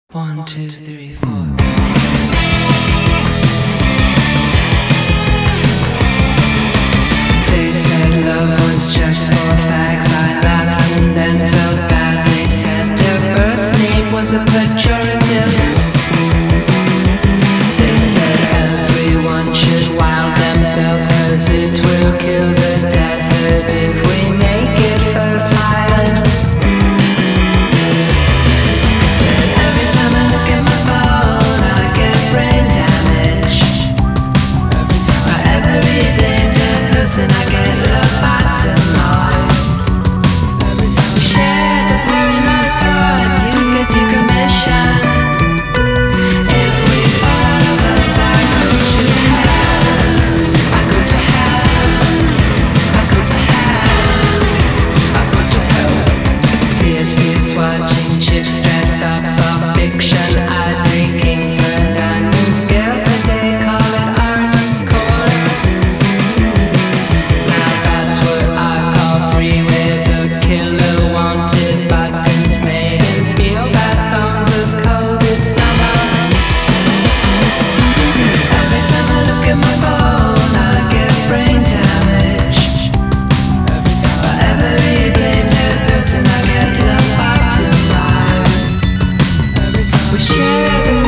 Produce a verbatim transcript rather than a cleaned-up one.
One, two, three, four. They said love was just for fags. I laughed and then felt bad. They said their birth name was a pejorative. They said everyone should wild themselves, 'cause it will kill the desert if we make it fertile. They said every time I look at my phone I get brain damage. For every blamed person I get lobotomized. We share the paranoid thought you could decommission. If we fall out of love, I go to hell. I go to hell. I go to hell. I go to hell. Tears kids watching chicks dressed up, soft fiction. I drinking third and new scale today. Call it hardcore. Now that's what I call free, where the killer wanted buttons made and feel bad songs of COVID summer. Said every time I look at my phone I get brain damage. For every blamed person I get lobotomized. We share the